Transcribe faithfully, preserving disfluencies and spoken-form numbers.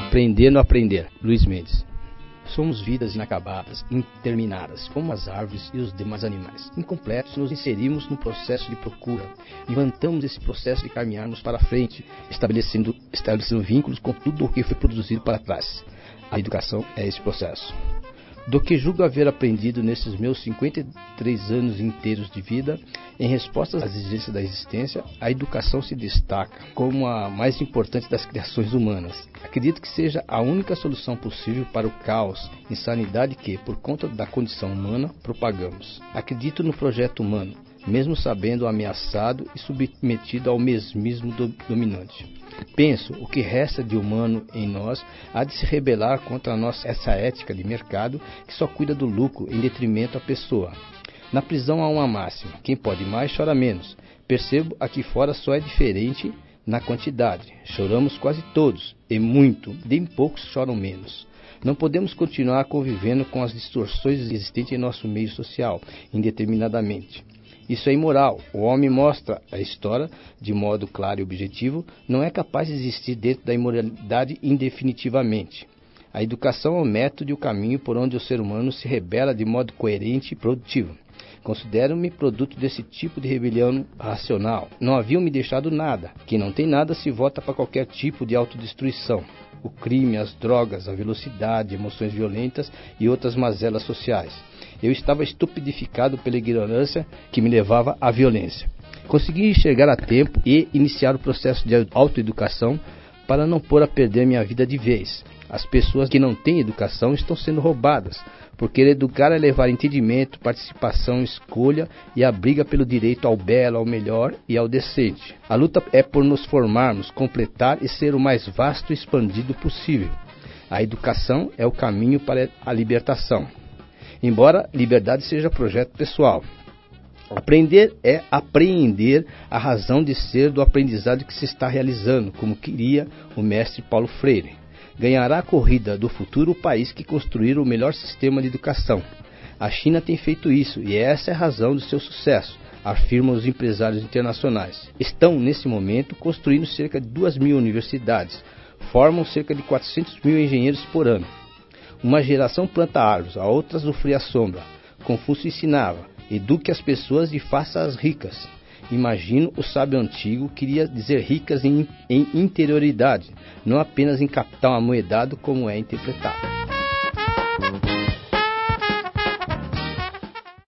Aprender no aprender. Luiz Mendes. Somos vidas inacabadas, intermináveis, como as árvores e os demais animais. Incompletos, nos inserimos no processo de procura. Levantamos esse processo de caminharmos para frente, estabelecendo, estabelecendo vínculos com tudo o que foi produzido para trás. A educação é esse processo. Do que julgo haver aprendido nesses meus cinquenta e três anos inteiros de vida, em resposta às exigências da existência, a educação se destaca como a mais importante das criações humanas. Acredito que seja a única solução possível para o caos, insanidade que, por conta da condição humana, propagamos. Acredito no projeto humano, mesmo sabendo ameaçado e submetido ao mesmismo do dominante. Penso, o que resta de humano em nós há de se rebelar contra a nossa, essa ética de mercado que só cuida do lucro em detrimento da pessoa. Na prisão há uma máxima: quem pode mais chora menos. Percebo aqui fora só é diferente na quantidade. Choramos quase todos, e muito, bem poucos choram menos. Não podemos continuar convivendo com as distorções existentes em nosso meio social, indeterminadamente. Isso é imoral. O homem mostra a história de modo claro e objetivo, não é capaz de existir dentro da imoralidade indefinitivamente. A educação é o método e o caminho por onde o ser humano se rebela de modo coerente e produtivo. Considero-me produto desse tipo de rebelião racional. Não haviam me deixado nada. Quem não tem nada se volta para qualquer tipo de autodestruição. O crime, as drogas, a velocidade, emoções violentas e outras mazelas sociais. Eu estava estupidificado pela ignorância que me levava à violência. Consegui enxergar a tempo e iniciar o processo de autoeducação para não pôr a perder minha vida de vez. As pessoas que não têm educação estão sendo roubadas, porque educar é levar entendimento, participação, escolha e a briga pelo direito ao belo, ao melhor e ao decente. A luta é por nos formarmos, completar e ser o mais vasto e expandido possível. A educação é o caminho para a libertação. Embora liberdade seja projeto pessoal. Aprender é apreender a razão de ser do aprendizado que se está realizando, como queria o mestre Paulo Freire. Ganhará a corrida do futuro o país que construir o melhor sistema de educação. A China tem feito isso e essa é a razão do seu sucesso, afirmam os empresários internacionais. Estão, nesse momento, construindo cerca de duas mil universidades, formam cerca de quatrocentos mil engenheiros por ano. Uma geração planta árvores, a outra usufrui a sombra. Confúcio ensinava: eduque as pessoas e faça-as ricas. Imagino o sábio antigo queria dizer ricas em, em interioridade, não apenas em capital amoedado como é interpretado.